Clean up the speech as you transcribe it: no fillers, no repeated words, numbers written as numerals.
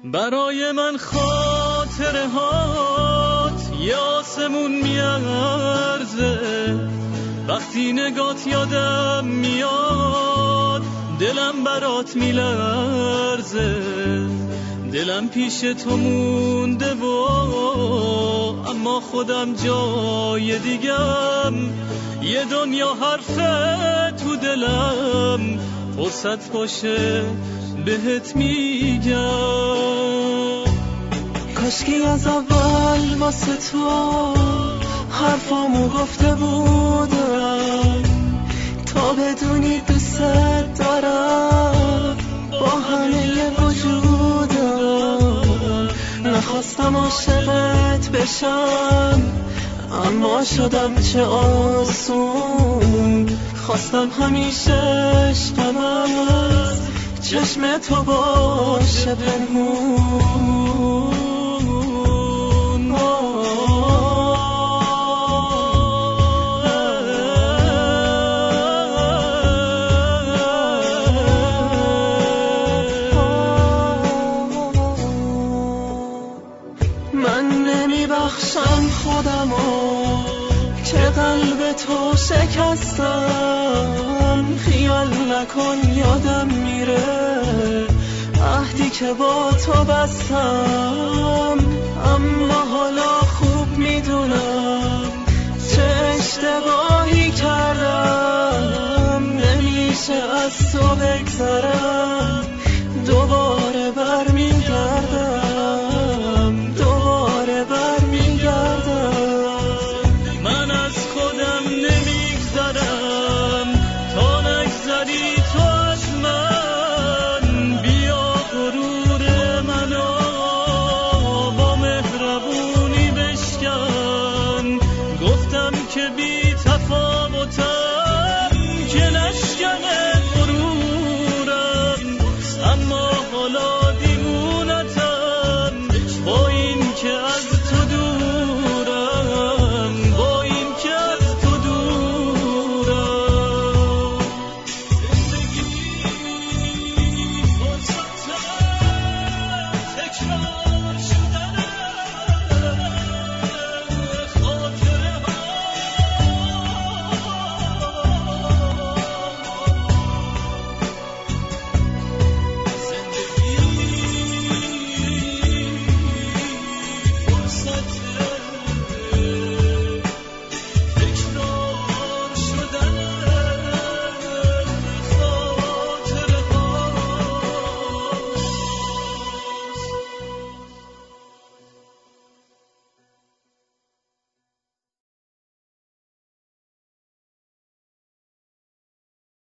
برای من خاطره هات یه آسمون میارزه، وقتی نگات یادم میاد دلم برات میلرزه، دلم پیش تو مونده و اما خودم جای دیگم، یه دنیا حرفه تو دلم، فرصت باشه بهت میگم. کاشکی از اول واسه تو حرفامو گفته بودم، تا بدونی دوست دارم با همه وجودم. نخواستم عاشقت بشم اما شدم چه آسون، خواستم همیشه عشقم از چشم تو باشه پنهون. من نمیبخشم خودمو که قلب تو شکستم، خیال نکن یادم میره عهدی که با تو بستم، اما حالا خوب میدونم چه اشتباهی کردم، نمیشه از تو بگذرم، دوباره برمیگردم، دوباره برمیگردم. من از خودم نمیگذرم تا نگذری تو از من، بیا غرور منو با مهربونی بشکن، گفتم که بی تفاوتم که نشکنه غرورم، اما حالا دیوونتم با این که از تو دورم، با این که از تو دورم. زندگی فرصت تکرار شدنه، خاطره ها زندگی فرصت